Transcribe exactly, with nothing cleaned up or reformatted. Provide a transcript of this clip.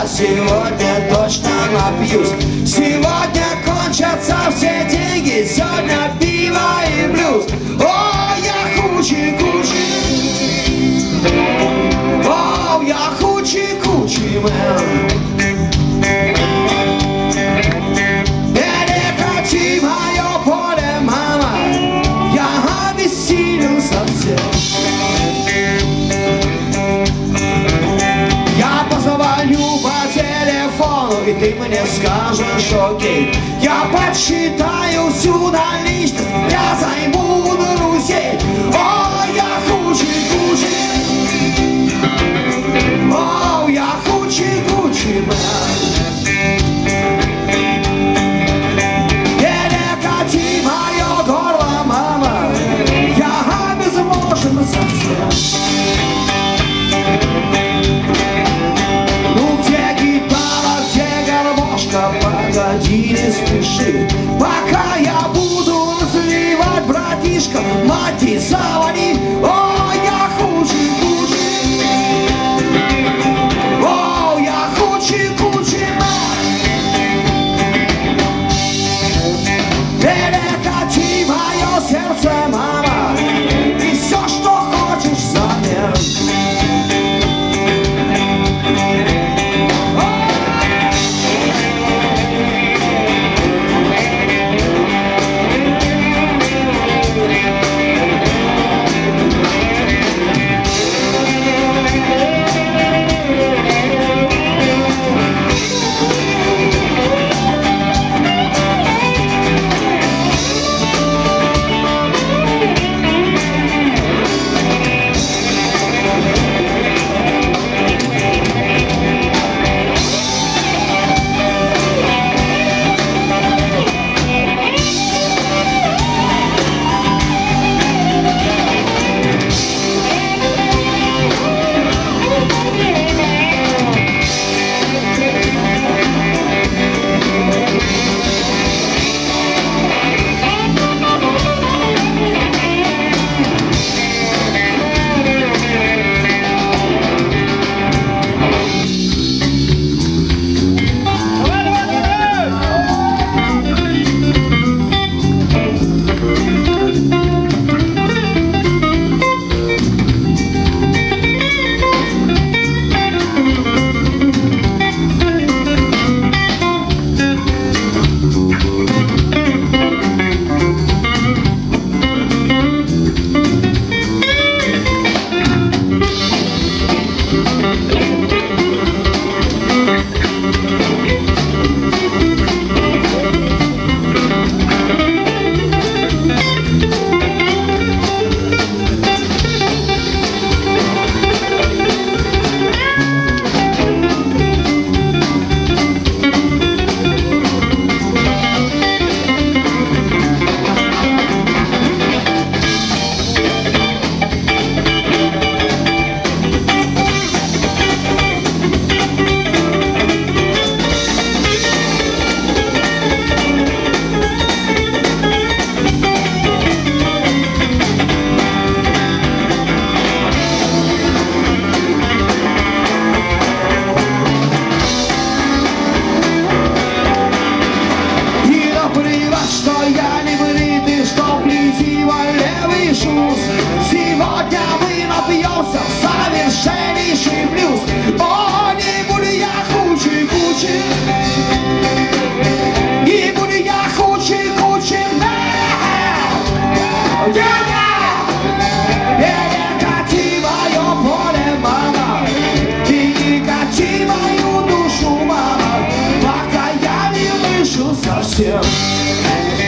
сегодня точно напьюсь. Сегодня кончатся все деньги, сегодня пиво и блюз. О, я хучи-кучи, о, я хучи-кучи, мэн. Перекати мое поле, мама, я обессилен совсем. Я позвоню по телефону, и ты мне скажешь окей. Я подсчитаю всю наличность, я займу друзей. О, я хучи-кучи, о, я хучи-кучи, мэн. Перекати мое горло, мама, я обезможен совсем. Погоди, не спеши, пока я буду разливать, братишка, мать, и завали. О, я хучи-кучи, о, я хучи-кучи, перекати мое сердце, мама, и все, что хочешь взамен. Совсем.